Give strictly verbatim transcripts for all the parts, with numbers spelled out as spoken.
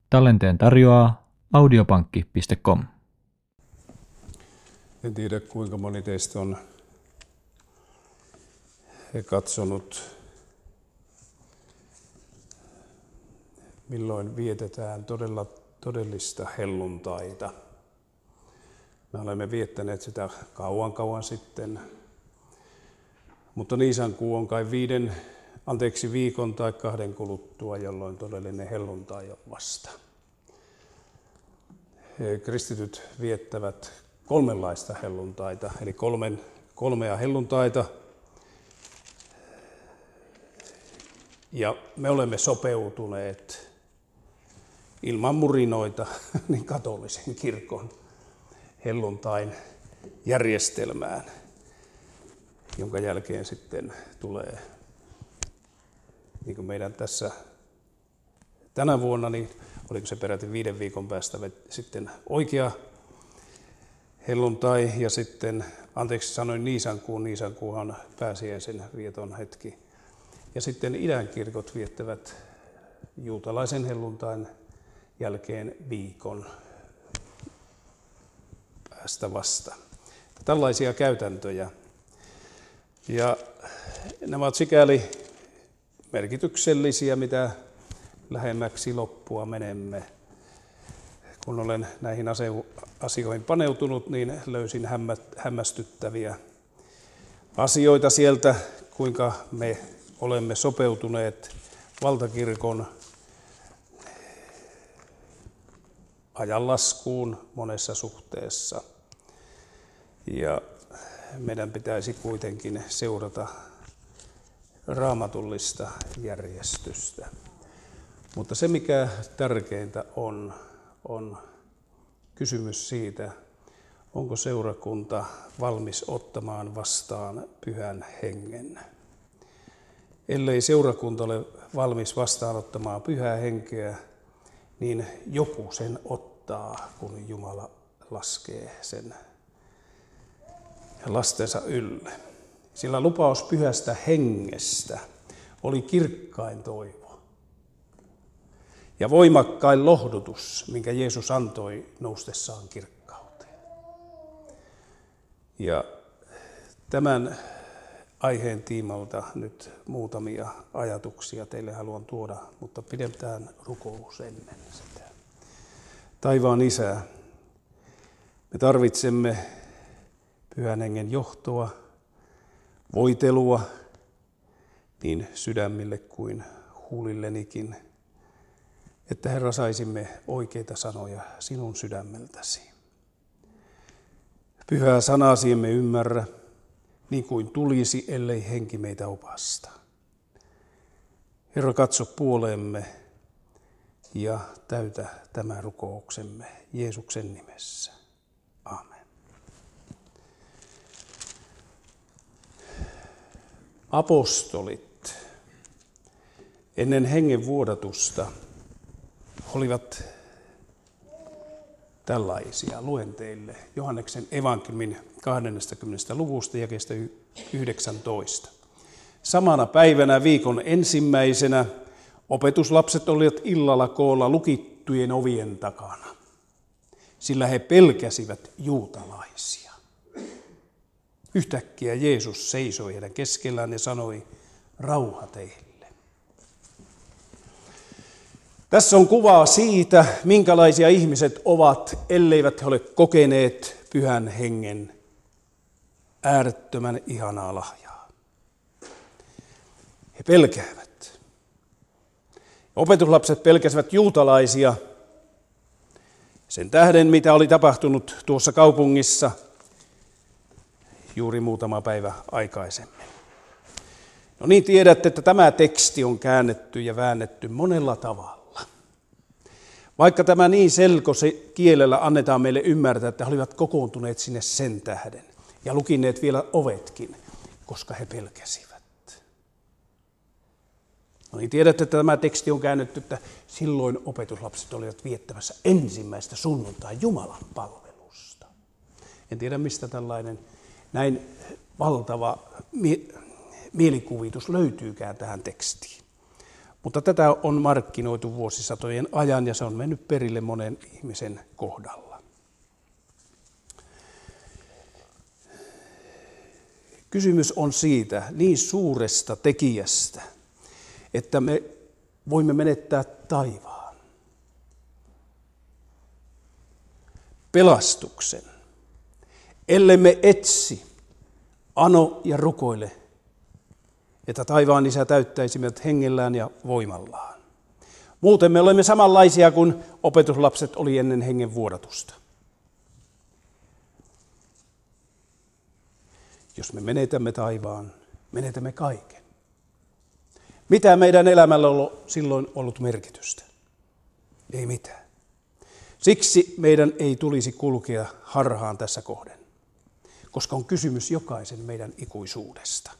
Tallenteen tarjoaa audiopankki piste com. En tiedä, kuinka moni teistä on katsonut, milloin vietetään todella todellista helluntaita. Me olemme viettäneet sitä kauan kauan sitten, mutta niisankuu on kai viiden, anteeksi viikon tai kahden kuluttua, jolloin todellinen helluntai on vasta. Kristityt viettävät kolmenlaista helluntaita, eli kolmen, kolmea helluntaita. Ja me olemme sopeutuneet ilman murinoita niin katolisen kirkon helluntain järjestelmään, jonka jälkeen sitten tulee, niin kuin meidän tässä tänä vuonna, niin oliko se peräti viiden viikon päästä sitten oikea helluntai, ja sitten, anteeksi sanoin niisankuun, niisankuuhan pääsiäisen vieton hetki. Ja sitten idän kirkot viettävät juutalaisen helluntain jälkeen viikon päästä vasta. Tällaisia käytäntöjä. Ja nämä ovat sikäli merkityksellisiä, mitä lähemmäksi loppua menemme. Kun olen näihin asioihin paneutunut, niin löysin hämmästyttäviä asioita sieltä, kuinka me olemme sopeutuneet valtakirkon ajanlaskuun monessa suhteessa. Ja meidän pitäisi kuitenkin seurata raamatullista järjestystä. Mutta se, mikä tärkeintä on, on kysymys siitä, onko seurakunta valmis ottamaan vastaan pyhän hengen. Ellei seurakunta ole valmis vastaanottamaan pyhää henkeä, niin joku sen ottaa, kun Jumala laskee sen lastensa ylle. Sillä lupaus pyhästä hengestä oli kirkkain toivo ja voimakkain lohdutus, minkä Jeesus antoi noustessaan kirkkauteen. Ja tämän aiheen tiimalta nyt muutamia ajatuksia teille haluan tuoda, mutta pidetään rukous ennen sitä. Taivaan Isä, me tarvitsemme pyhän hengen johtoa, voitelua niin sydämille kuin huulillenikin, että Herra saisimme oikeita sanoja sinun sydämeltäsi. Pyhää sanasi emme ymmärrä, niin kuin tulisi, ellei henki meitä opasta. Herra, katso puoleemme ja täytä tämä rukouksemme Jeesuksen nimessä. Aamen. Apostolit ennen hengen vuodatusta olivat tällaisia. Luen teille Johanneksen evankeliumin kahdeskymmenes luvusta jakeesta yhdeksäntoista. Samana päivänä viikon ensimmäisenä opetuslapset olivat illalla koolla lukittujen ovien takana, sillä he pelkäsivät juutalaisia. Yhtäkkiä Jeesus seisoi heidän keskellään ja sanoi, rauha teille. Tässä on kuvaa siitä, minkälaisia ihmiset ovat, elleivät he ole kokeneet pyhän hengen äärettömän ihanaa lahjaa. He pelkäävät. Opetuslapset pelkäsivät juutalaisia sen tähden, mitä oli tapahtunut tuossa kaupungissa juuri muutama päivä aikaisemmin. No niin, tiedätte, että tämä teksti on käännetty ja väännetty monella tavalla. Vaikka tämä niin selkokielellä annetaan meille ymmärtää, että he olivat kokoontuneet sinne sen tähden ja lukineet vielä ovetkin, koska he pelkäsivät. No niin, tiedätte, että tämä teksti on käännetty, että silloin opetuslapset olivat viettämässä ensimmäistä sunnuntai Jumalan palvelusta. En tiedä, mistä tällainen näin valtava mie- mielikuvitus löytyykään tähän tekstiin. Mutta tätä on markkinoitu vuosisatojen ajan ja se on mennyt perille monen ihmisen kohdalla. Kysymys on siitä niin suuresta tekijästä, että me voimme menettää taivaan, pelastuksen, ellemme etsi, ano ja rukoile, että taivaan Isä täyttäisi meidät hengellään ja voimallaan. Muuten me olemme samanlaisia kuin opetuslapset oli ennen hengen vuodatusta. Jos me menetämme taivaan, menetämme kaiken. Mitä meidän elämällä on silloin ollut merkitystä? Ei mitään. Siksi meidän ei tulisi kulkea harhaan tässä kohden, koska on kysymys jokaisen meidän ikuisuudesta.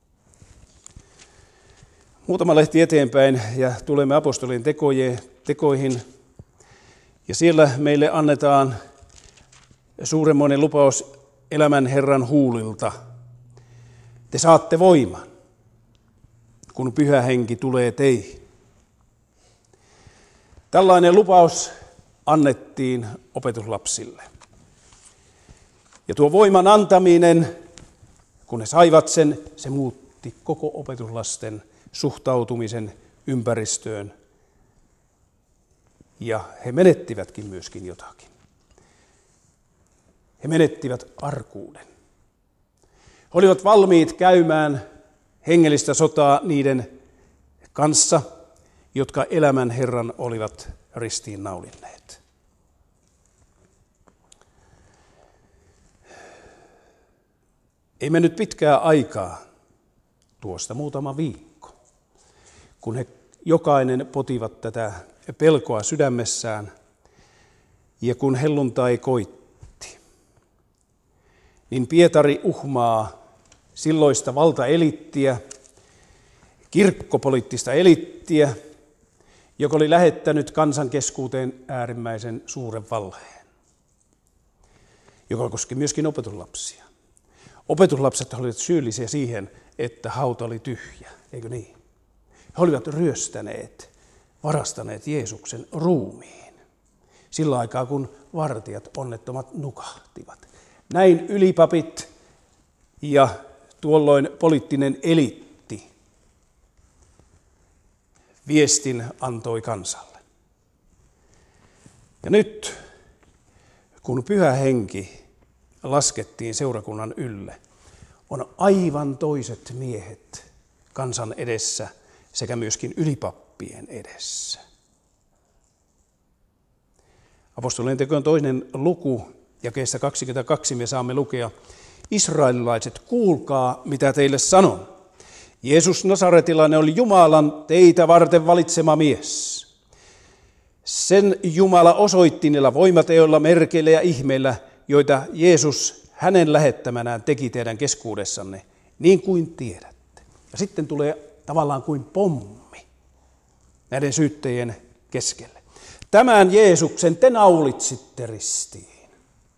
Muutama lehti eteenpäin ja tulemme apostolien tekoihin. Ja siellä meille annetaan suuremmoinen lupaus elämän Herran huulilta. Te saatte voiman, kun Pyhä Henki tulee teihin. Tällainen lupaus annettiin opetuslapsille. Ja tuo voiman antaminen, kun he saivat sen, se muutti koko opetuslasten suhtautumisen ympäristöön. Ja he menettivätkin myöskin jotakin. He menettivät arkuuden. He olivat valmiit käymään hengellistä sotaa niiden kanssa, jotka elämän Herran olivat ristiin naulinneet. Ei mennyt pitkää aikaa, tuosta muutama viikko, kun he jokainen potivat tätä pelkoa sydämessään ja kun helluntai koitti, niin Pietari uhmaa silloista valtaelittiä, kirkkopoliittista elittiä, joka oli lähettänyt kansan keskuuteen äärimmäisen suuren valheen, joka koski myöskin opetuslapsia. Opetuslapset olivat syyllisiä siihen, että hauta oli tyhjä, eikö niin? He olivat ryöstäneet, varastaneet Jeesuksen ruumiin sillä aikaa, kun vartijat onnettomat nukahtivat. Näin ylipapit ja tuolloin poliittinen eliitti viestin antoi kansalle. Ja nyt, kun Pyhä Henki laskettiin seurakunnan ylle, on aivan toiset miehet kansan edessä sekä myöskin ylipappien edessä. Apostolien tekojen toinen luku, jakeessa kaksikymmentäkaksi me saamme lukea: Israelilaiset, kuulkaa, mitä teille sanon. Jeesus Nasaretilainen oli Jumalan teitä varten valitsema mies. Sen Jumala osoitti niillä voimateoilla, merkeillä ja ihmeillä, joita Jeesus hänen lähettämänään teki teidän keskuudessanne, niin kuin tiedätte. Ja sitten tulee tavallaan kuin pommi näiden syyttäjien keskelle. Tämän Jeesuksen te naulitsitte ristiin.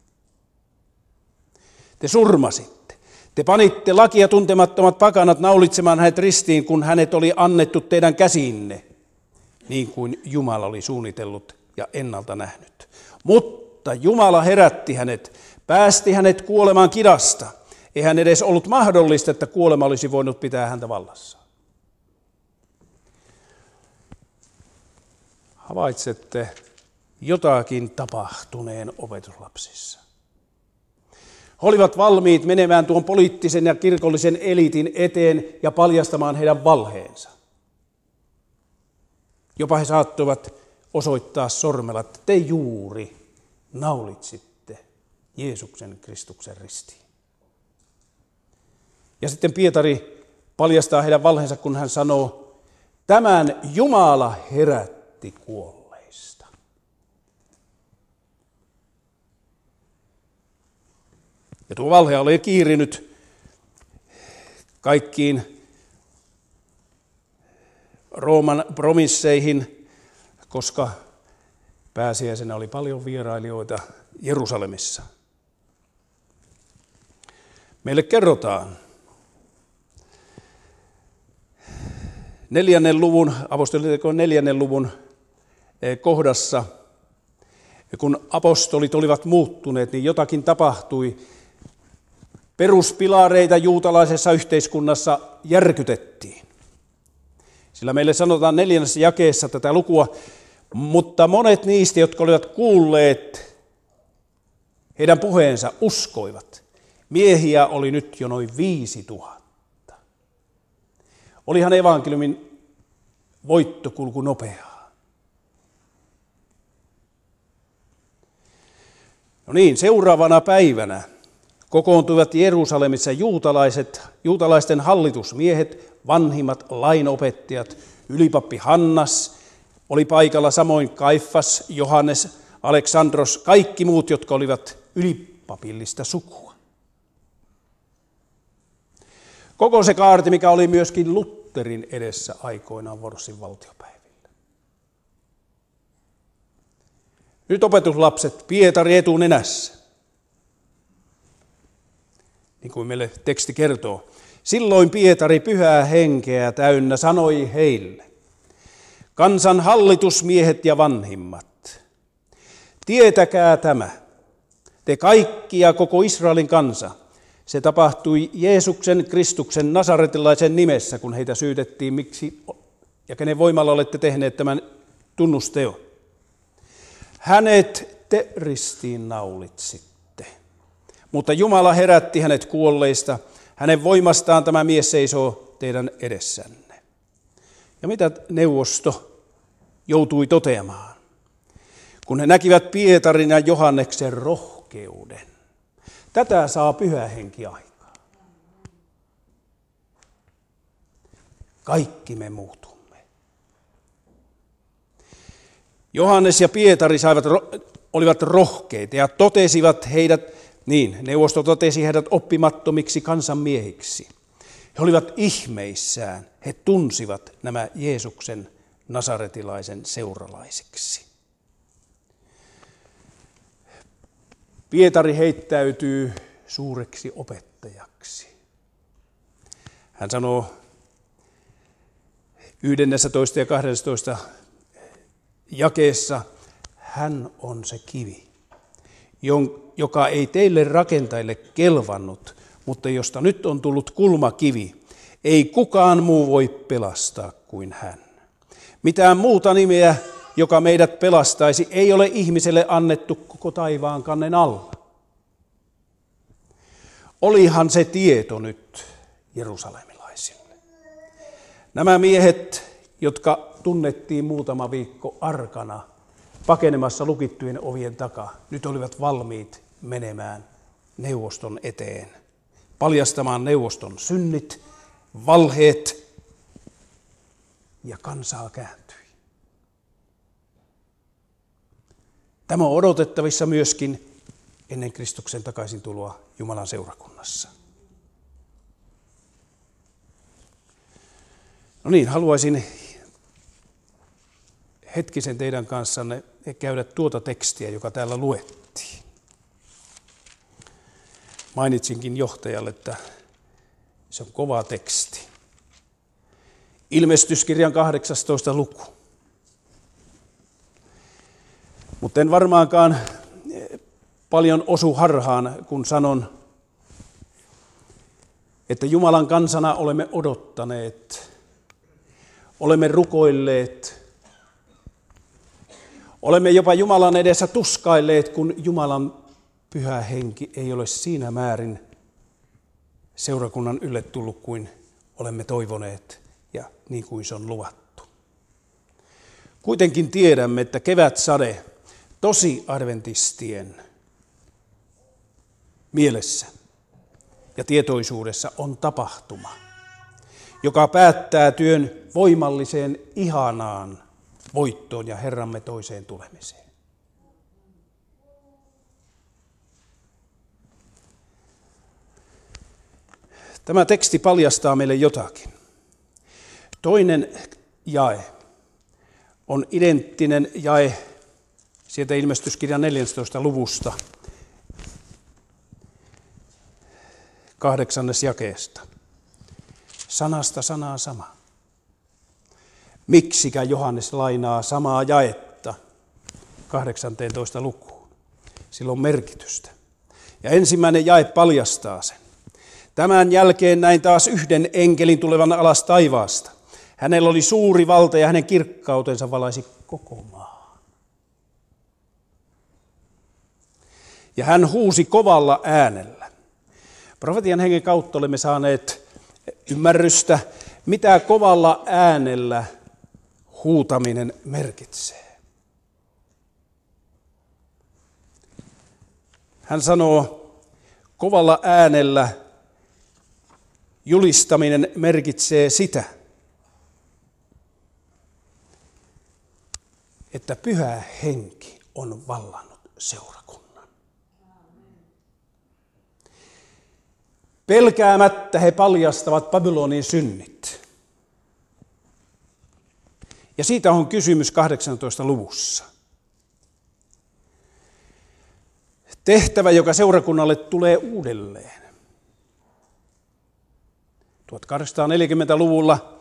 Te surmasitte. Te panitte lakia tuntemattomat pakanat naulitsemaan hänet ristiin, kun hänet oli annettu teidän käsiinne, niin kuin Jumala oli suunnitellut ja ennalta nähnyt. Mutta Jumala herätti hänet, päästi hänet kuolemaan kidasta. Eihän edes ollut mahdollista, että kuolema olisi voinut pitää häntä vallassa. Havaitsette jotakin tapahtuneen opetuslapsissa. He olivat valmiit menemään tuon poliittisen ja kirkollisen eliitin eteen ja paljastamaan heidän valheensa. Jopa he saattoivat osoittaa sormella, että te juuri naulitsitte Jeesuksen Kristuksen ristiin. Ja sitten Pietari paljastaa heidän valheensa, kun hän sanoo, tämän Jumala herätti kuolleista. Ja tuo valhe oli kiirinyt kaikkiin Rooman provinsseihin, koska pääsiäisenä oli paljon vierailijoita Jerusalemissa. Meille kerrotaan neljännen luvun, apostoliteon neljännen luvun kohdassa, kun apostolit olivat muuttuneet, niin jotakin tapahtui. Peruspilareita juutalaisessa yhteiskunnassa järkytettiin. Sillä meille sanotaan neljännessä jakeessa tätä lukua, mutta monet niistä, jotka olivat kuulleet heidän puheensa, uskoivat. Miehiä oli nyt jo noin viisi tuhatta. Olihan evankeliumin voittokulku nopeaa. No niin, seuraavana päivänä kokoontuivat Jerusalemissa juutalaiset, juutalaisten hallitusmiehet, vanhimmat lainopettajat, ylipappi Hannas oli paikalla, samoin Kaifas, Johannes, Aleksandros, kaikki muut, jotka olivat ylipapillista sukua. Koko se kaarti, mikä oli myöskin Lutherin edessä aikoinaan Vorsin valtiopäivillä. Nyt opetuslapset, Pietari etunenässä. Niin kuin meille teksti kertoo. Silloin Pietari pyhää henkeä täynnä sanoi heille, kansan hallitusmiehet ja vanhimmat, tietäkää tämä, te kaikki ja koko Israelin kansa, se tapahtui Jeesuksen Kristuksen nasaretilaisen nimessä, kun heitä syytettiin, miksi ja kenen voimalla olette tehneet tämän tunnusteo. Hänet te ristiinnaulitsitte, mutta Jumala herätti hänet kuolleista, hänen voimastaan tämä mies seisoo teidän edessänne. Ja mitä neuvosto joutui toteamaan, kun he näkivät Pietarin ja Johanneksen rohkeuden? Tätä saa Pyhä Henki aikaan. Kaikki me muutumme. Johannes ja Pietari saivat, olivat rohkeita ja totesivat heidät, niin, neuvosto totesi heidät oppimattomiksi kansanmiehiksi. He olivat ihmeissään, he tunsivat nämä Jeesuksen nasaretilaisen seuralaisiksi. Pietari heittäytyy suureksi opettajaksi. Hän sanoo yhdennentoista ja kahdennentoista jakeessa, hän on se kivi, joka ei teille rakentajille kelvannut, mutta josta nyt on tullut kulmakivi. Ei kukaan muu voi pelastaa kuin hän. Mitään muuta nimeä, joka meidät pelastaisi, ei ole ihmiselle annettu koko taivaan kannen alla. Olihan se tieto nyt jerusalemilaisille. Nämä miehet, jotka tunnettiin muutama viikko arkana pakenemassa lukittujen ovien takaa, nyt olivat valmiit menemään neuvoston eteen, paljastamaan neuvoston synnit, valheet, ja kansaa kääntyi. Tämä on odotettavissa myöskin ennen Kristuksen takaisintuloa Jumalan seurakunnassa. No niin, haluaisin hetkisen teidän kanssanne käydä tuota tekstiä, joka täällä luettiin. Mainitsinkin johtajalle, että se on kova teksti. Ilmestyskirjan kahdeksastoista luku. Mutta en varmaankaan paljon osu harhaan, kun sanon, että Jumalan kansana olemme odottaneet, olemme rukoilleet, olemme jopa Jumalan edessä tuskailleet, kun Jumalan Pyhä Henki ei ole siinä määrin seurakunnan ylle tullut kuin olemme toivoneet ja niin kuin se on luvattu. Kuitenkin tiedämme, että kevätsade tosi adventistien mielessä ja tietoisuudessa on tapahtuma, joka päättää työn voimalliseen, ihanaan voittoon ja Herramme toiseen tulemiseen. Tämä teksti paljastaa meille jotakin. Toinen jae on identtinen jae sieltä ilmestyskirjan neljästoista luvusta, kahdeksannes jakeesta. Sanasta sanaa sama. miksikä Johannes lainaa samaa jaetta kahdeksanteentoista lukuun. Sillä on merkitystä. Ja ensimmäinen jae paljastaa sen. Tämän jälkeen näin taas yhden enkelin tulevan alas taivaasta. Hänellä oli suuri valta ja hänen kirkkautensa valaisi koko maa. Ja hän huusi kovalla äänellä. Profetian hengen kautta olemme saaneet ymmärrystä, mitä kovalla äänellä huutaminen merkitsee. Hän sanoo, kovalla äänellä julistaminen merkitsee sitä, että pyhä henki on vallannut seurakunnan. Pelkäämättä he paljastavat Babylonin synnit. Ja siitä on kysymys kahdeksannessatoista luvussa. Tehtävä, joka seurakunnalle tulee uudelleen. tuhatkahdeksansataaneljäkymmentäluvulla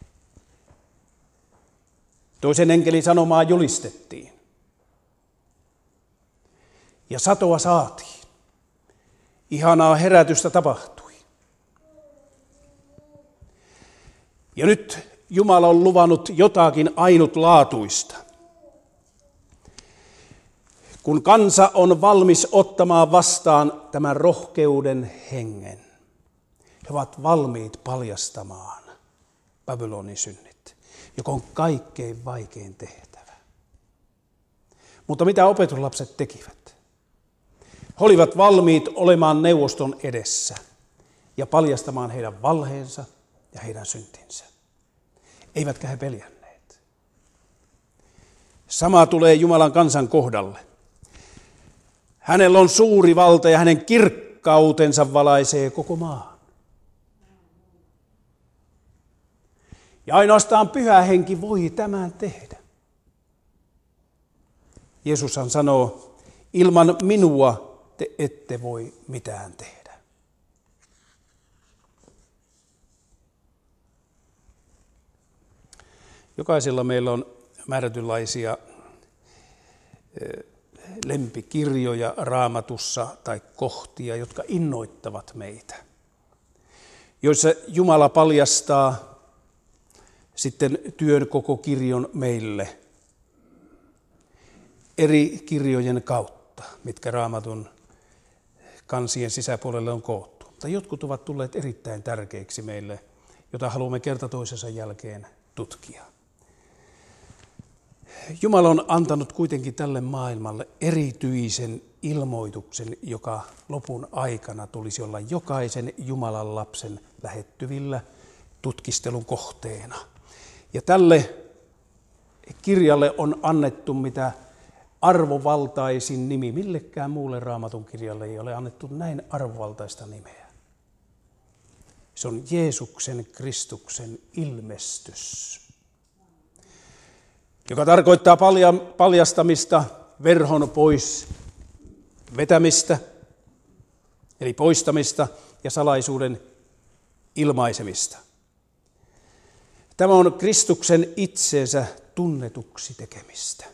toisen enkelin sanomaa julistettiin. Ja satoa saatiin. Ihanaa herätystä tapahtui. Ja nyt Jumala on luvannut jotakin ainutlaatuista. Kun kansa on valmis ottamaan vastaan tämän rohkeuden hengen, he ovat valmiit paljastamaan Babylonin synnit, joka on kaikkein vaikein tehtävä. Mutta mitä opetuslapset tekivät? He olivat valmiit olemaan neuvoston edessä ja paljastamaan heidän valheensa ja heidän syntinsä. Eivätkä he peljänneet. Sama tulee Jumalan kansan kohdalle. Hänellä on suuri valta ja hänen kirkkautensa valaisee koko maan. Ja ainoastaan pyhä henki voi tämän tehdä. Jeesushan sanoo, ilman minua te ette voi mitään tehdä. Jokaisella meillä on määrätynlaisia lempikirjoja Raamatussa tai kohtia, jotka innoittavat meitä, joissa Jumala paljastaa sitten työn koko kirjon meille eri kirjojen kautta, mitkä Raamatun kansien sisäpuolelle on koottu. Tai jotkut ovat tulleet erittäin tärkeiksi meille, jota haluamme kerta toisensa jälkeen tutkia. Jumala on antanut kuitenkin tälle maailmalle erityisen ilmoituksen, joka lopun aikana tulisi olla jokaisen Jumalan lapsen lähettyvillä tutkistelun kohteena. Ja tälle kirjalle on annettu mitä arvovaltaisin nimi. Millekään muulle Raamatun kirjalle ei ole annettu näin arvovaltaista nimeä. Se on Jeesuksen Kristuksen ilmestys, joka tarkoittaa paljastamista, verhon pois vetämistä, eli poistamista ja salaisuuden ilmaisemista. Tämä on Kristuksen itsensä tunnetuksi tekemistä.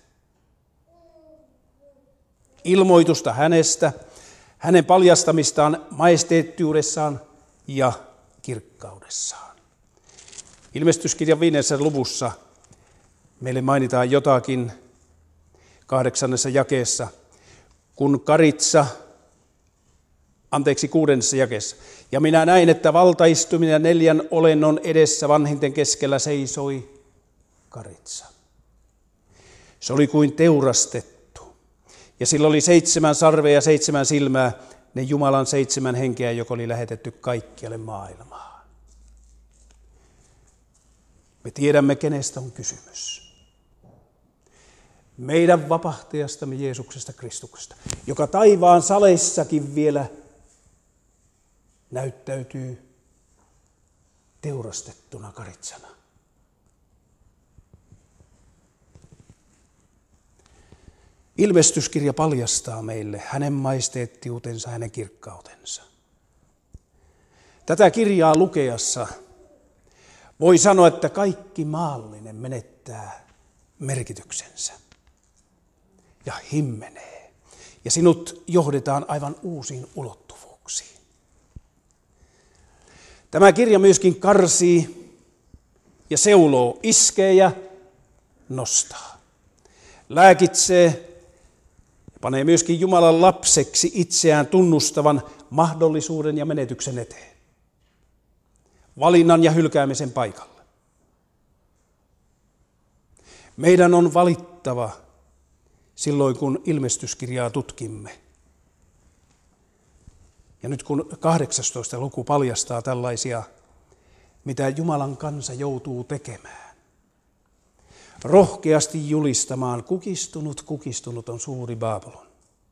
Ilmoitusta hänestä, hänen paljastamistaan majesteettiudessaan ja kirkkaudessaan. Ilmestyskirjan viidennessä luvussa meille mainitaan jotakin kahdeksannessa jakeessa, kun Karitsa, anteeksi kuudennessa jakeessa, ja minä näin, että valtaistuminen ja neljän olennon edessä vanhinten keskellä seisoi Karitsa. Se oli kuin teurastettu, ja sillä oli seitsemän sarvea ja seitsemän silmää, ne Jumalan seitsemän henkeä, joka oli lähetetty kaikkialle maailmaan. Me tiedämme, kenestä on kysymys. Meidän vapahtajastamme Jeesuksesta Kristuksesta, joka taivaan saleissakin vielä näyttäytyy teurastettuna Karitsana. Ilmestyskirja paljastaa meille hänen majesteettiutensa, hänen kirkkautensa. Tätä kirjaa lukeessa Voi sanoa, että kaikki maallinen menettää merkityksensä ja himmenee. Ja sinut johdetaan aivan uusiin ulottuvuuksiin. Tämä kirja myöskin karsii ja seuloo, iskee ja nostaa. Lääkitsee ja panee myöskin Jumalan lapseksi itseään tunnustavan mahdollisuuden ja menetyksen eteen. Valinnan ja hylkäämisen paikalle. Meidän on valittava silloin, kun ilmestyskirjaa tutkimme. Ja nyt kun kahdeksastoista luku paljastaa tällaisia, mitä Jumalan kansa joutuu tekemään. Rohkeasti julistamaan, kukistunut, kukistunut on suuri Baabilon.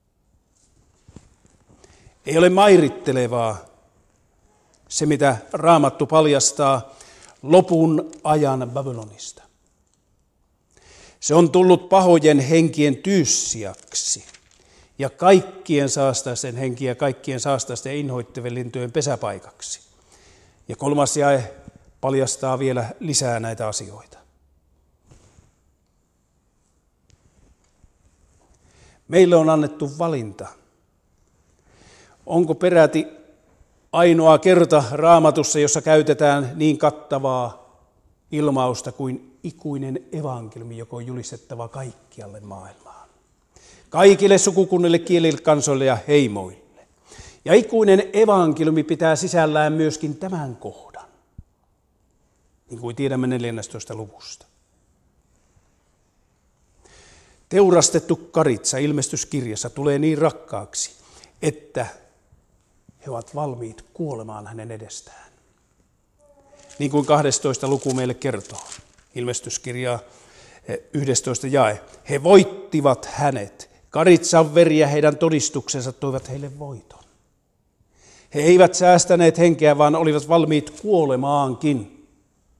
Ei ole mairittelevaa se, mitä Raamattu paljastaa lopun ajan Babylonista. Se on tullut pahojen henkien tyyssiaksi ja kaikkien saastaisten henkiä, kaikkien saastaisten ja inhoittavien lintujen pesäpaikaksi. Ja kolmas jae paljastaa vielä lisää näitä asioita. Meille on annettu valinta. Onko peräti ainoa kerta Raamatussa, jossa käytetään niin kattavaa ilmausta kuin ikuinen evankeliumi, joka on julistettava kaikkialle maailmaan. Kaikille sukukunnille, kielille, kansoille ja heimoille. Ja ikuinen evankeliumi pitää sisällään myöskin tämän kohdan, niin kuin tiedämme neljännestätoista luvusta. Teurastettu karitsa ilmestyskirjassa tulee niin rakkaaksi, että he ovat valmiit kuolemaan hänen edestään. Niin kuin kahdestoista luku meille kertoo, ilmestyskirjaa yhdestoista jae. He voittivat hänet, karitsan veri ja heidän todistuksensa toivat heille voiton. He eivät säästäneet henkeä, vaan olivat valmiit kuolemaankin.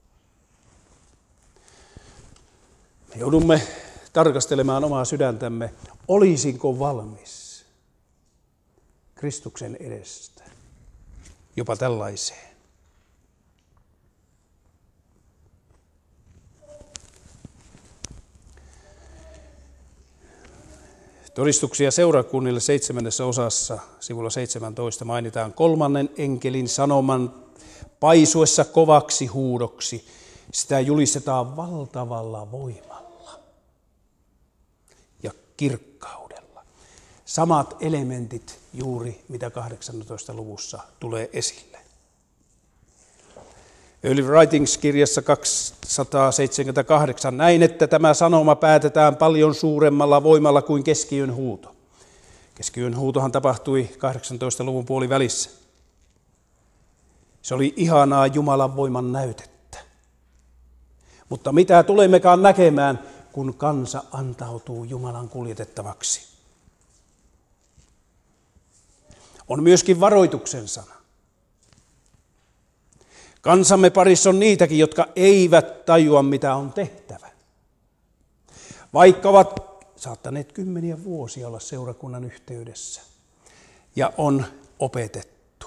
Me joudumme tarkastelemaan omaa sydäntämme, olisinko valmis Kristuksen edestä jopa tällaiseen. Todistuksia seurakunnille seitsemännessä osassa, sivulla seitsemäntoista, mainitaan kolmannen enkelin sanoman paisuessa kovaksi huudoksi. Sitä julistetaan valtavalla voimalla ja kirkkaudella. Samat elementit juuri, mitä kahdeksannessatoista luvussa tulee esille. Early Writings-kirjassa kaksisataaseitsemänkymmentäkahdeksan näin, että tämä sanoma päätetään paljon suuremmalla voimalla kuin keskiyön huuto. Keskiyön huutohan tapahtui kahdeksantoista luvun puolivälissä. Se oli ihanaa Jumalan voiman näytettä. Mutta mitä tulemmekaan näkemään, kun kansa antautuu Jumalan kuljetettavaksi? On myöskin varoituksen sana. Kansamme parissa on niitäkin, jotka eivät tajua, mitä on tehtävä. Vaikka ovat saattaneet kymmeniä vuosia olla seurakunnan yhteydessä ja on opetettu.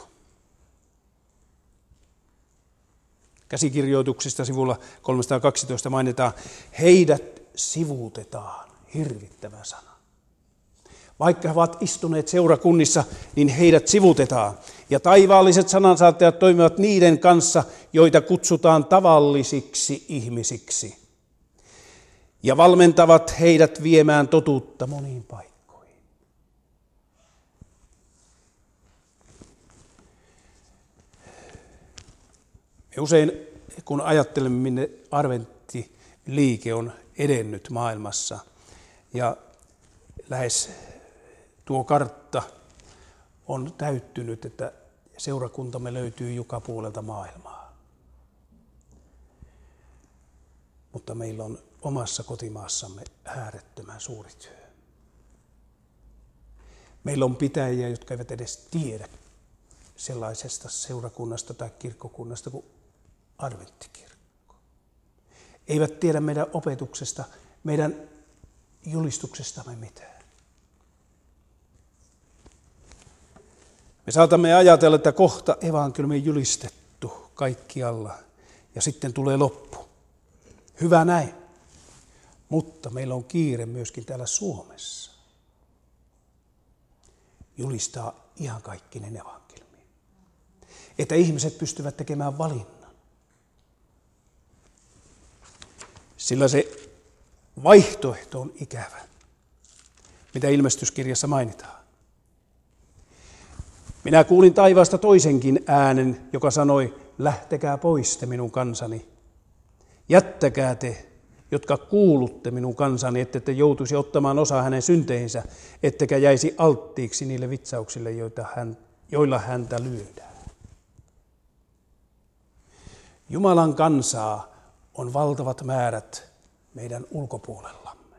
Käsikirjoituksista sivulla kolmesataakaksitoista mainitaan, heidät sivuutetaan, hirvittävä sana. Vaikka he ovat istuneet seurakunnissa, niin heidät sivutetaan. Ja taivaalliset sanansaattajat toimivat niiden kanssa, joita kutsutaan tavallisiksi ihmisiksi. Ja valmentavat heidät viemään totuutta moniin paikkoihin. Me usein, kun ajattelemme, minne adventtiliike on edennyt maailmassa, ja lähes tuo kartta on täyttynyt, että seurakuntamme löytyy joka puolelta maailmaa. Mutta meillä on omassa kotimaassamme äärettömän suuri työ. Meillä on pitäjiä, jotka eivät edes tiedä sellaisesta seurakunnasta tai kirkkokunnasta kuin adventtikirkko. Eivät tiedä meidän opetuksesta, meidän julistuksestamme mitään. Me saatamme ajatella, että kohta evankeliumi on julistettu kaikkialla ja sitten tulee loppu. Hyvä näin. Mutta meillä on kiire myöskin täällä Suomessa julistaa ihan kaikkinen evankeliumi. Että ihmiset pystyvät tekemään valinnan. Sillä se vaihtoehto on ikävä, mitä ilmestyskirjassa mainitaan. Minä kuulin taivaasta toisenkin äänen, joka sanoi, lähtekää pois te minun kansani. Jättäkää te, jotka kuulutte minun kansani, ette te joutuisi ottamaan osaa hänen synteihinsä, ettekä jäisi alttiiksi niille vitsauksille, joita hän, joilla häntä lyödään. Jumalan kansaa on valtavat määrät meidän ulkopuolellamme.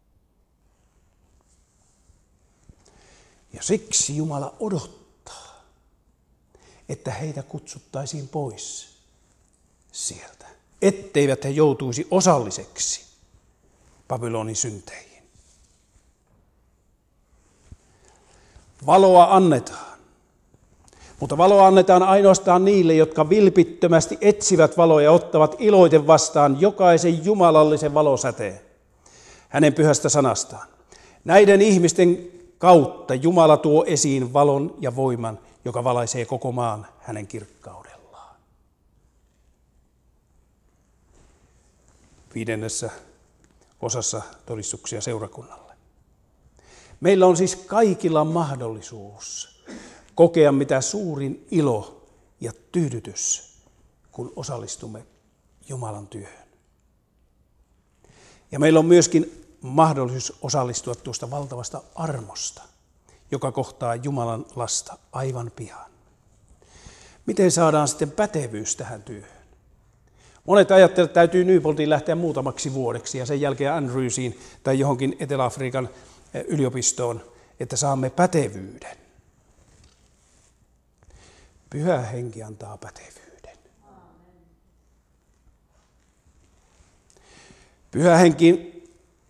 Ja siksi Jumala odottaa, että heitä kutsuttaisiin pois sieltä, etteivät he joutuisi osalliseksi Babylonin synteihin. Valoa annetaan, mutta valoa annetaan ainoastaan niille, jotka vilpittömästi etsivät valoa ja ottavat iloiten vastaan jokaisen jumalallisen valosäteen hänen pyhästä sanastaan. Näiden ihmisten kautta Jumala tuo esiin valon ja voiman, joka valaisee koko maan hänen kirkkaudellaan. Viidennessä osassa todistuksia seurakunnalle. Meillä on siis kaikilla mahdollisuus kokea mitä suurin ilo ja tyydytys, kun osallistumme Jumalan työhön. Ja meillä on myöskin mahdollisuus osallistua tuosta valtavasta armosta, joka kohtaa Jumalan lasta aivan pian. Miten saadaan sitten pätevyys tähän työhön? Monet ajattelevat, että täytyy Newportiin lähteä muutamaksi vuodeksi ja sen jälkeen Andrewsiin tai johonkin Etelä-Afrikan yliopistoon, että saamme pätevyyden. Pyhä Henki antaa pätevyyden. Pyhä Henki,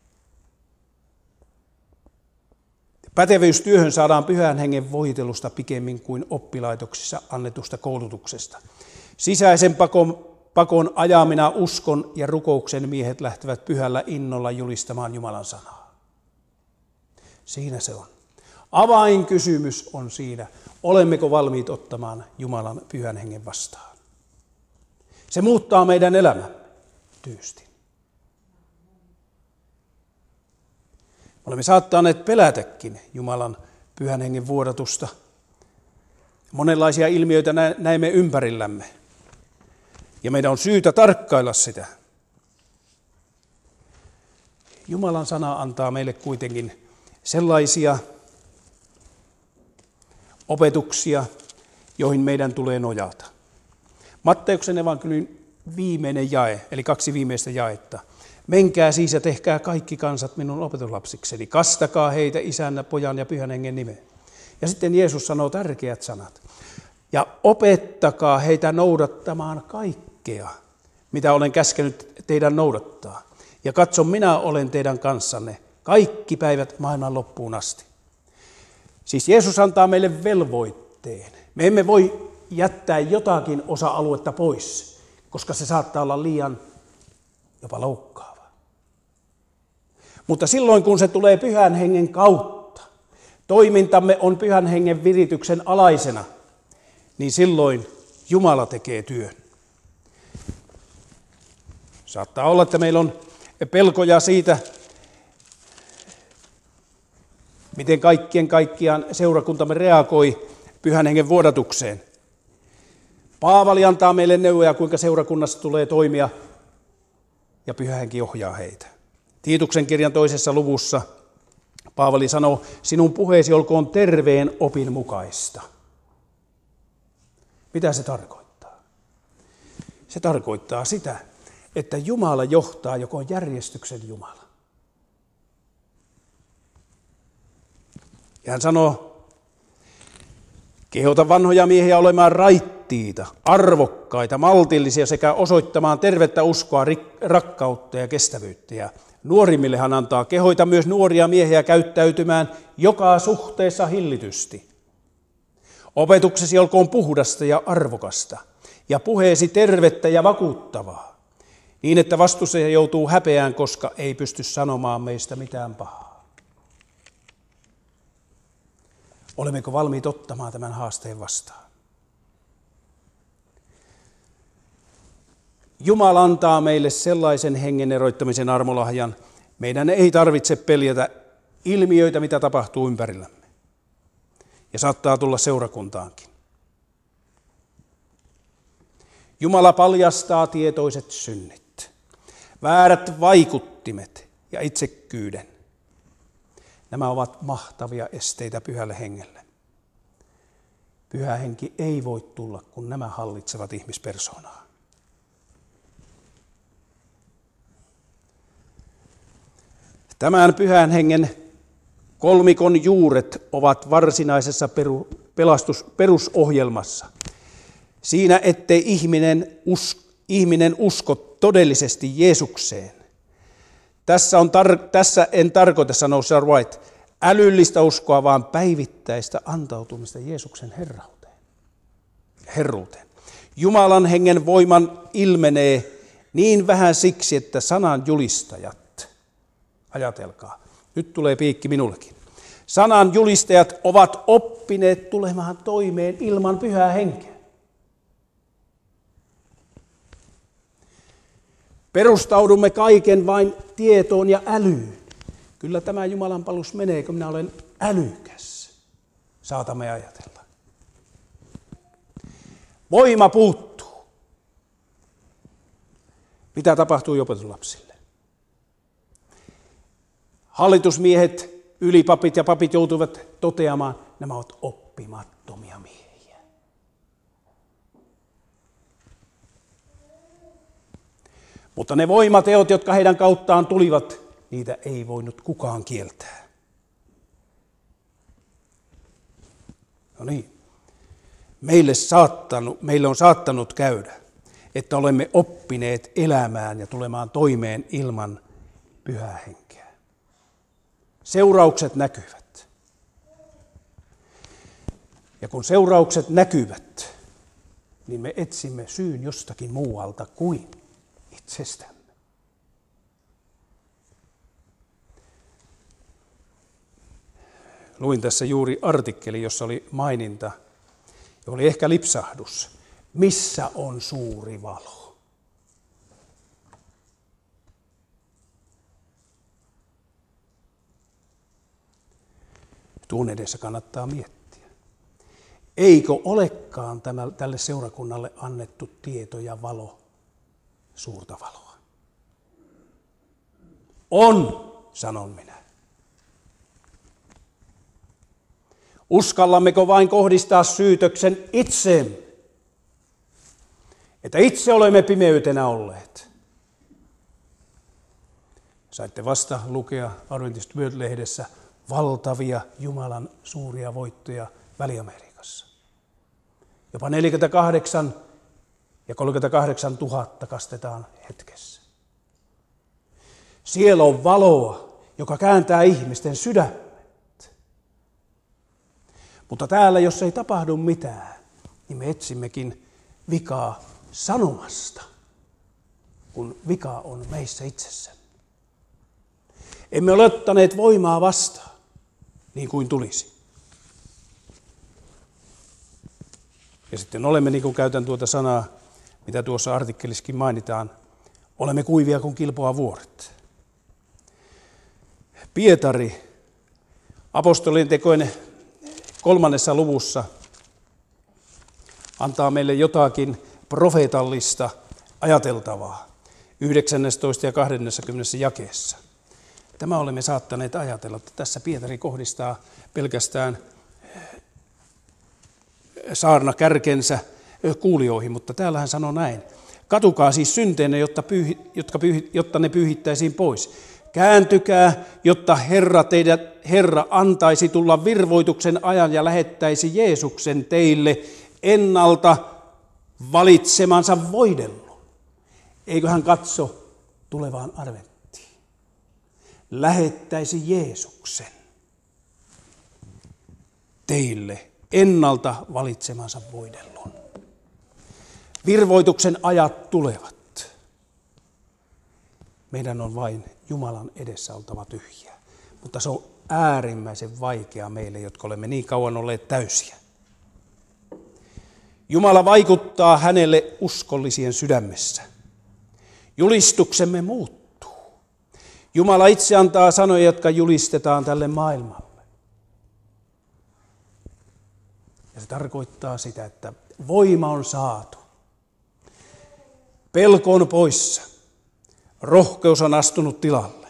pätevyystyöhön saadaan Pyhän Hengen voitelusta pikemmin kuin oppilaitoksissa annetusta koulutuksesta. Sisäisen pakon, pakon ajamina uskon ja rukouksen miehet lähtevät pyhällä innolla julistamaan Jumalan sanaa. Siinä se on. Avainkysymys on siinä, olemmeko valmiit ottamaan Jumalan Pyhän Hengen vastaan. Se muuttaa meidän elämämme tyystin. Olemme saattaneet pelätäkin Jumalan Pyhän Hengen vuodatusta. Monenlaisia ilmiöitä näemme ympärillämme. Ja meidän on syytä tarkkailla sitä. Jumalan sana antaa meille kuitenkin sellaisia opetuksia, joihin meidän tulee nojata. Matteuksen evankeliumin viimeinen jae, eli kaksi viimeistä jaetta. Menkää siis ja tehkää kaikki kansat minun opetuslapsikseni. Kastakaa heitä Isän, Pojan ja Pyhän Hengen nimeen. Ja sitten Jeesus sanoo tärkeät sanat. Ja opettakaa heitä noudattamaan kaikkea, mitä olen käskenyt teidän noudattaa. Ja katso, minä olen teidän kanssanne kaikki päivät maailman loppuun asti. Siis Jeesus antaa meille velvoitteen. Me emme voi jättää jotakin osa-aluetta pois, koska se saattaa olla liian jopa loukkaava. Mutta silloin, kun se tulee Pyhän Hengen kautta, toimintamme on Pyhän Hengen virityksen alaisena, niin silloin Jumala tekee työn. Saattaa olla, että meillä on pelkoja siitä, miten kaikkien kaikkiaan seurakuntamme reagoi Pyhän Hengen vuodatukseen. Paavali antaa meille neuvoja, kuinka seurakunnassa tulee toimia, ja Pyhä Henki ohjaa heitä. Tiituksen kirjan toisessa luvussa Paavali sanoo, sinun puheesi olkoon terveen opin mukaista. Mitä se tarkoittaa? Se tarkoittaa sitä, että Jumala johtaa, joka on järjestyksen Jumala. Ja hän sanoo, kehota vanhoja miehiä olemaan raittiita, arvokkaita, maltillisia sekä osoittamaan tervettä uskoa, rakkautta ja kestävyyttä. Ja nuorimmille hän antaa kehoita myös nuoria miehiä käyttäytymään joka suhteessa hillitysti. Opetuksesi olkoon puhdasta ja arvokasta, ja puheesi tervettä ja vakuuttavaa, niin että vastustaja joutuu häpeään, koska ei pysty sanomaan meistä mitään pahaa. Olemmeko valmiit ottamaan tämän haasteen vastaan? Jumala antaa meille sellaisen hengen eroittamisen armolahjan, meidän ei tarvitse peljätä ilmiöitä, mitä tapahtuu ympärillämme. Ja saattaa tulla seurakuntaankin. Jumala paljastaa tietoiset synnit, väärät vaikuttimet ja itsekkyyden. Nämä ovat mahtavia esteitä pyhälle hengelle. Pyhä henki ei voi tulla, kun nämä hallitsevat ihmispersoonaa. Tämän pyhän hengen kolmikon juuret ovat varsinaisessa peru, pelastus, perusohjelmassa. Siinä, ettei ihminen, us, ihminen usko todellisesti Jeesukseen. Tässä, on tar, tässä en tarkoita, sanoo Sir White, älyllistä uskoa, vaan päivittäistä antautumista Jeesuksen herrauteen. herruuteen. Jumalan hengen voiman ilmenee niin vähän siksi, että sanan julistajat, ajatelkaa, nyt tulee piikki minullekin. Sanan julistajat ovat oppineet tulemaan toimeen ilman pyhää henkeä. Perustaudumme kaiken vain tietoon ja älyyn. Kyllä tämä Jumalan palus menee, kun minä olen älykäs, saatamme ajatella. Voima puuttuu. Mitä tapahtuu opetuslapsille? Hallitusmiehet, ylipapit ja papit joutuivat toteamaan, että nämä ovat oppimattomia miehiä. Mutta ne voimateot, jotka heidän kauttaan tulivat, niitä ei voinut kukaan kieltää. No niin, meille, saattanut, meille on saattanut käydä, että olemme oppineet elämään ja tulemaan toimeen ilman pyhää henkeä. Seuraukset näkyvät. Ja kun seuraukset näkyvät, niin me etsimme syyn jostakin muualta kuin itsestämme. Luin tässä juuri artikkeli, jossa oli maininta, ja oli ehkä lipsahdus. Missä on suuri valo? Tuon edessä kannattaa miettiä. Eikö olekaan tämä, tälle seurakunnalle annettu tieto ja valo, suurta valoa? On, sanon minä. Uskallammeko vain kohdistaa syytöksen itseemme, että itse olemme pimeytenä olleet? Saitte vasta lukea Adventist World-lehdessä valtavia Jumalan suuria voittoja Väli-Amerikassa. Jopa neljäkymmentäkahdeksan ja kolmekymmentäkahdeksan tuhatta kastetaan hetkessä. Siellä on valoa, joka kääntää ihmisten sydämet. Mutta täällä, jos ei tapahdu mitään, niin me etsimmekin vikaa sanomasta, kun vika on meissä itsessämme. Emme ole ottaneet voimaa vastaan, niin kuin tulisi. Ja sitten olemme, niin kuin käytän tuota sanaa, mitä tuossa artikkelissakin mainitaan, olemme kuivia kuin kilpoa vuoret. Pietari, apostolien tekojen kolmannessa luvussa, antaa meille jotakin profeetallista ajateltavaa yhdeksästoista ja kaksikymmentä jakeessa. Tämä olemme saattaneet ajatella, että tässä Pietari kohdistaa pelkästään saarna kärkensä kuulijoihin, mutta täällä hän sanoo näin. Katukaa siis synteenne, jotta, pyyhi, jotka pyyhi, jotta ne pyyhittäisiin pois. Kääntykää, jotta Herra, teidät, Herra antaisi tulla virvoituksen ajan ja lähettäisi Jeesuksen teille ennalta valitsemansa voidellun. Eikö hän katso tulevaan adventtiin? Lähettäisi Jeesuksen teille ennalta valitsemansa voidellun. Virvoituksen ajat tulevat. Meidän on vain Jumalan edessä oltava tyhjiä. Mutta se on äärimmäisen vaikea meille, jotka olemme niin kauan olleet täysiä. Jumala vaikuttaa hänelle uskollisien sydämessä. Julistuksemme muuttuu. Jumala itse antaa sanoja, jotka julistetaan tälle maailmalle. Ja se tarkoittaa sitä, että voima on saatu. Pelko on poissa. Rohkeus on astunut tilalle.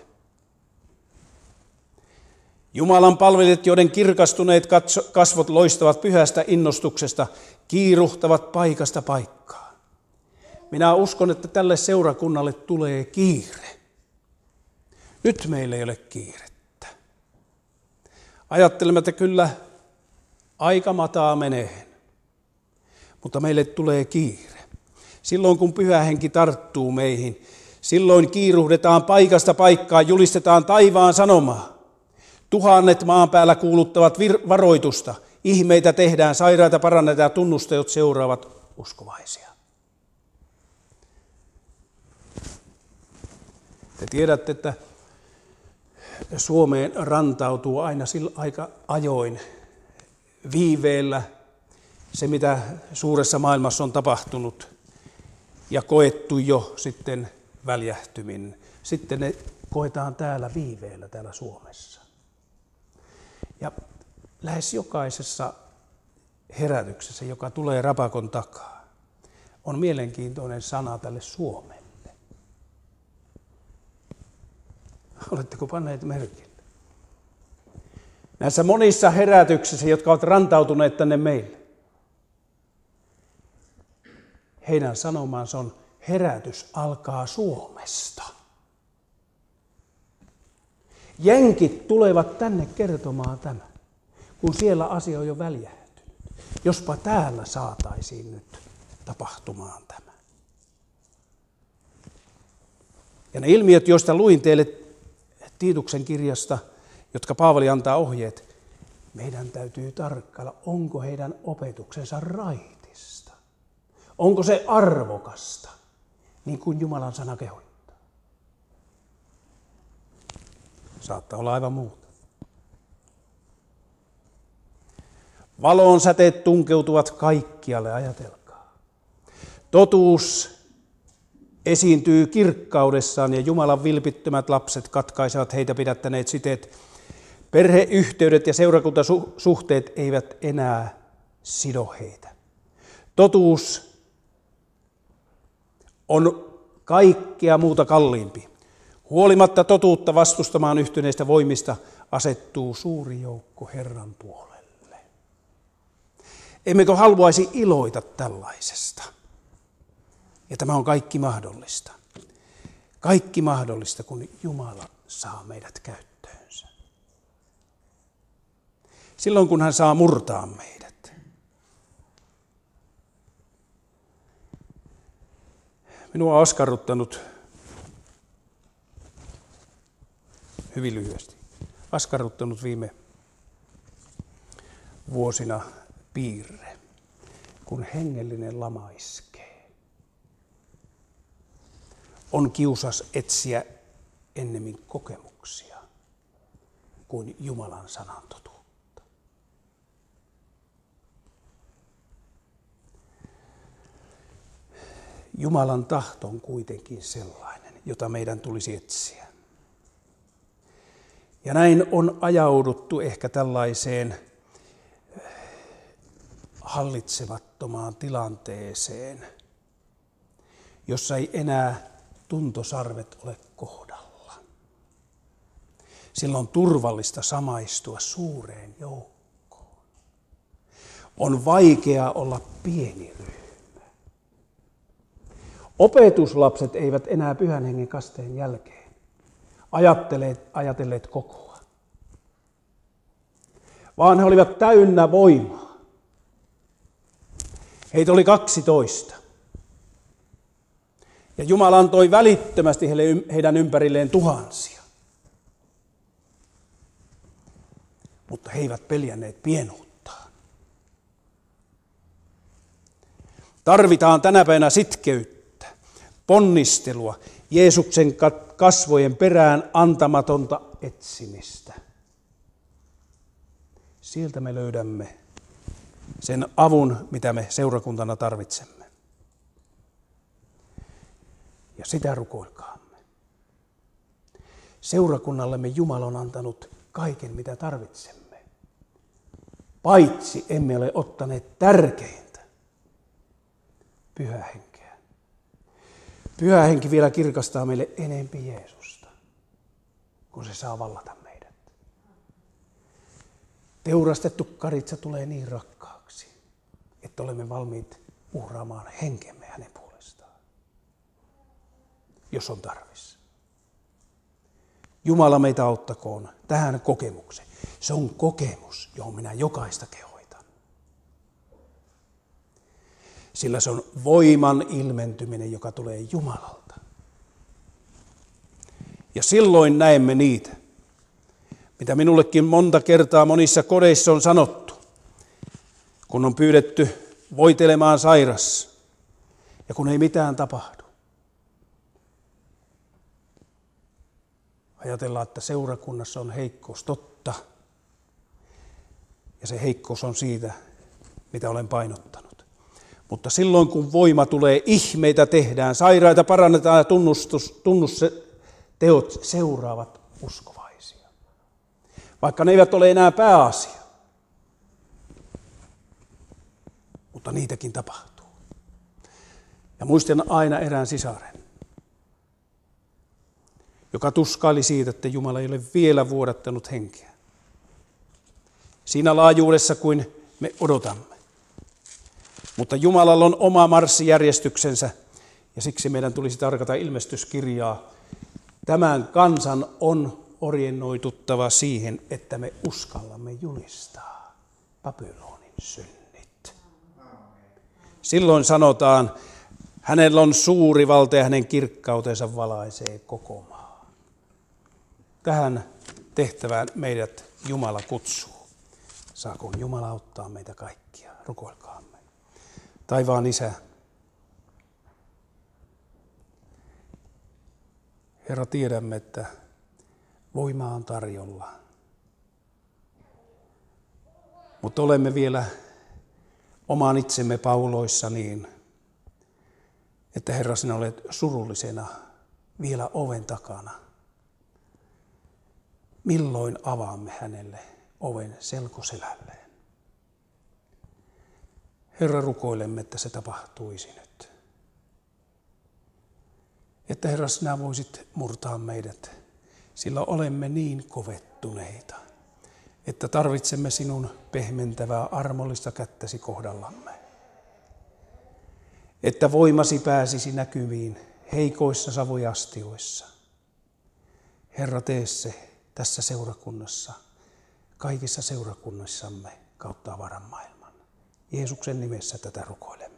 Jumalan palvelijat, joiden kirkastuneet kasvot loistavat pyhästä innostuksesta, kiiruhtavat paikasta paikkaan. Minä uskon, että tälle seurakunnalle tulee kiire. Nyt meillä ei ole kiirettä. Ajattelemme, että kyllä aika mataa menee, mutta meille tulee kiire. Silloin kun Pyhä Henki tarttuu meihin, silloin kiiruhdetaan paikasta paikkaan, julistetaan taivaan sanomaa. Tuhannet maan päällä kuuluttavat vir- varoitusta. Ihmeitä tehdään, sairaita parannetaan ja tunnustajat seuraavat uskovaisia. Te tiedätte, että Suomeen rantautuu aina sillä aika ajoin viiveellä se, mitä suuressa maailmassa on tapahtunut ja koettu jo sitten väljähtyminen. Sitten ne koetaan täällä viiveellä täällä Suomessa. Ja lähes jokaisessa herätyksessä, joka tulee rapakon takaa, on mielenkiintoinen sana tälle Suomelle. Oletteko panneet merkille? Näissä monissa herätyksissä, jotka ovat rantautuneet tänne meille, heidän sanomansa on, herätys alkaa Suomesta. Jenkit tulevat tänne kertomaan tämän, kun siellä asia on jo väljähtynyt. Jospa täällä saataisiin nyt tapahtumaan tämä. Ja ne ilmiöt, joista luin teille Tiituksen kirjasta, jotka Paavali antaa ohjeet, meidän täytyy tarkkailla, onko heidän opetuksensa raitista. Onko se arvokasta, niin kuin Jumalan sana kehottaa. Saattaa olla aivan muuta. Valon säteet tunkeutuvat kaikkialle, ajatelkaa. Totuus esiintyy kirkkaudessaan ja Jumalan vilpittömät lapset katkaisevat heitä pidättäneet siteet. Perheyhteydet ja seurakuntasuhteet eivät enää sido heitä. Totuus on kaikkea muuta kalliimpi. Huolimatta totuutta vastustamaan yhtyneistä voimista asettuu suuri joukko Herran puolelle. Emmekö haluaisi iloita tällaisesta? Ja tämä on kaikki mahdollista. Kaikki mahdollista, kun Jumala saa meidät käyttöönsä. Silloin, kun hän saa murtaa meidät. Minua on askarruttanut, hyvin lyhyesti, askarruttanut viime vuosina piirre, kun hengellinen lama iskee. On kiusas etsiä ennemmin kokemuksia kuin Jumalan sanan totuutta. Jumalan tahto on kuitenkin sellainen, jota meidän tulisi etsiä. Ja näin on ajauduttu ehkä tällaiseen hallitsemattomaan tilanteeseen, jossa ei enää tuntosarvet ole kohdalla. Silloin on turvallista samaistua suureen joukkoon. On vaikea olla pieni ryhmä. Opetuslapset eivät enää Pyhän Hengen kasteen jälkeen ajatelleet, ajatelleet kokoa, vaan he olivat täynnä voimaa. Heitä oli kaksitoista. Ja Jumala antoi välittömästi heidän ympärilleen tuhansia. Mutta he eivät peljänneet pienuuttaan. Tarvitaan tänä päivänä sitkeyttä, ponnistelua, Jeesuksen kasvojen perään antamatonta etsimistä. Sieltä me löydämme sen avun, mitä me seurakuntana tarvitsemme. Ja sitä rukoilkaamme. Seurakunnallemme Jumala on antanut kaiken, mitä tarvitsemme. Paitsi emme ole ottaneet tärkeintä, Pyhää Henkeä. Pyhä Henki vielä kirkastaa meille enempi Jeesusta, kun se saa vallata meidät. Teurastettu karitsa tulee niin rakkaaksi, että olemme valmiit uhraamaan henkemme hänen puolestaan, jos on tarvis. Jumala meitä auttakoon tähän kokemukseen. Se on kokemus, johon minä jokaista kehoitan. Sillä se on voiman ilmentyminen, joka tulee Jumalalta. Ja silloin näemme niitä, mitä minullekin monta kertaa monissa kodeissa on sanottu, kun on pyydetty voitelemaan sairas ja kun ei mitään tapahdu. Ajatellaan, että seurakunnassa on heikkous, totta. Ja se heikkous on siitä, mitä olen painottanut. Mutta silloin, kun voima tulee, ihmeitä tehdään, sairaita parannetaan ja tunnustus, tunnusteot seuraavat uskovaisia. Vaikka ne eivät ole enää pääasia. Mutta niitäkin tapahtuu. Ja muistan aina erään sisaren, joka tuskaili siitä, että Jumala ei ole vielä vuodattanut henkeä. Siinä laajuudessa kuin me odotamme. Mutta Jumalalla on oma marssijärjestyksensä ja siksi meidän tulisi tarkata ilmestyskirjaa. Tämän kansan on oriennoituttava siihen, että me uskallamme julistaa Babylonin synnit. Silloin sanotaan, hänellä on suuri valta ja hänen kirkkautensa valaisee koko maa. Tähän tehtävään meidät Jumala kutsuu. Saakoon Jumala auttaa meitä kaikkia. Rukoilkaamme. Taivaan Isä, Herra, tiedämme, että voima on tarjolla. Mutta olemme vielä oman itsemme pauloissa niin, että Herra, sinä olet surullisena vielä oven takana. Milloin avaamme hänelle oven selkoselälleen? Herra, rukoilemme, että se tapahtuisi nyt. Että Herra, sinä voisit murtaa meidät, sillä olemme niin kovettuneita, että tarvitsemme sinun pehmentävää armollista kättäsi kohdallamme. Että voimasi pääsisi näkyviin heikoissa savojastioissa. Herra, tee se tässä seurakunnassa, kaikissa seurakunnissamme kautta avaran maailman. Jeesuksen nimessä tätä rukoilemme.